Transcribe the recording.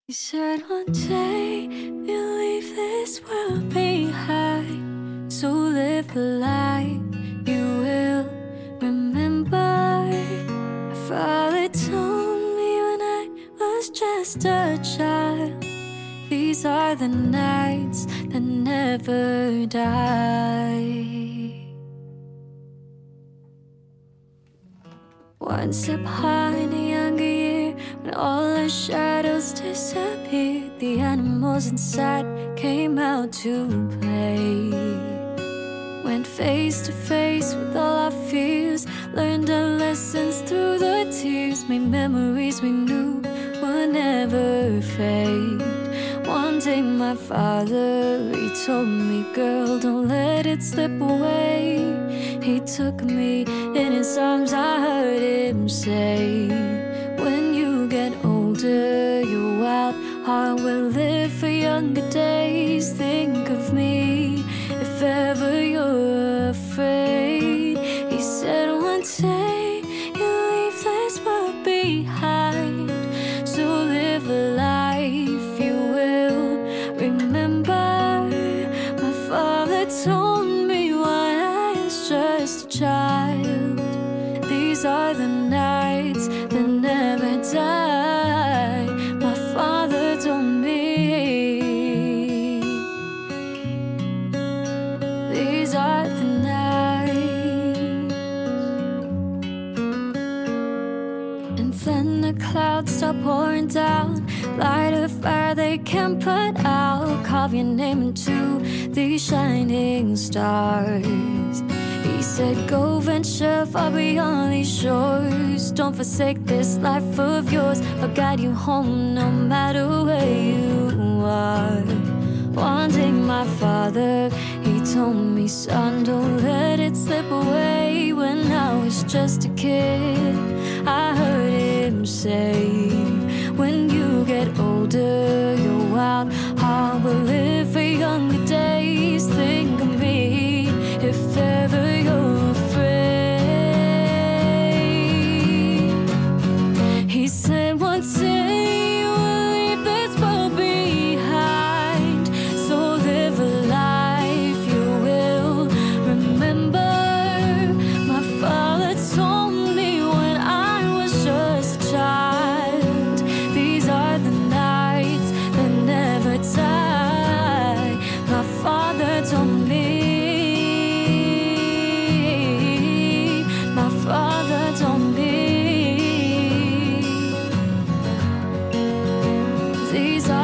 You said one day you'll leave this world behind, so live a life you will remember. My father told me when I was just a child, these are the nights that never die. Once upon a younger year, when all our shadows disappeared, the animals inside came out to play. Went face to face with all our fears, learned our lessons through the tears, made memories we knew would never fade. One day my father, he told me, girl, don't let it slip away. He took me in his arms, I heard him say, when you get older, your wild heart will live for younger days. Think of me if ever you're afraid. He said one day you'll leave this world behind, so live a life you will remember. My father told me when I was just a child, these are the nights that never die. My father told me these are the nights. And then the clouds start pouring down, light a fire they can't put out, carve your name into these shining stars. He said, go venture far beyond these shores, don't forsake this life of yours, I'll guide you home no matter where you are. One day my father, he told me, son, don't let it slip away. When I was just a kid, I heard him say, when you get older, your wild heart will live for younger days. Think of me if ever you're afraid. He said one day you will leave this world behind, so live a life you will remember. My father told me when I was just a child, these are the nights that never die. My father told me, my father told me, these are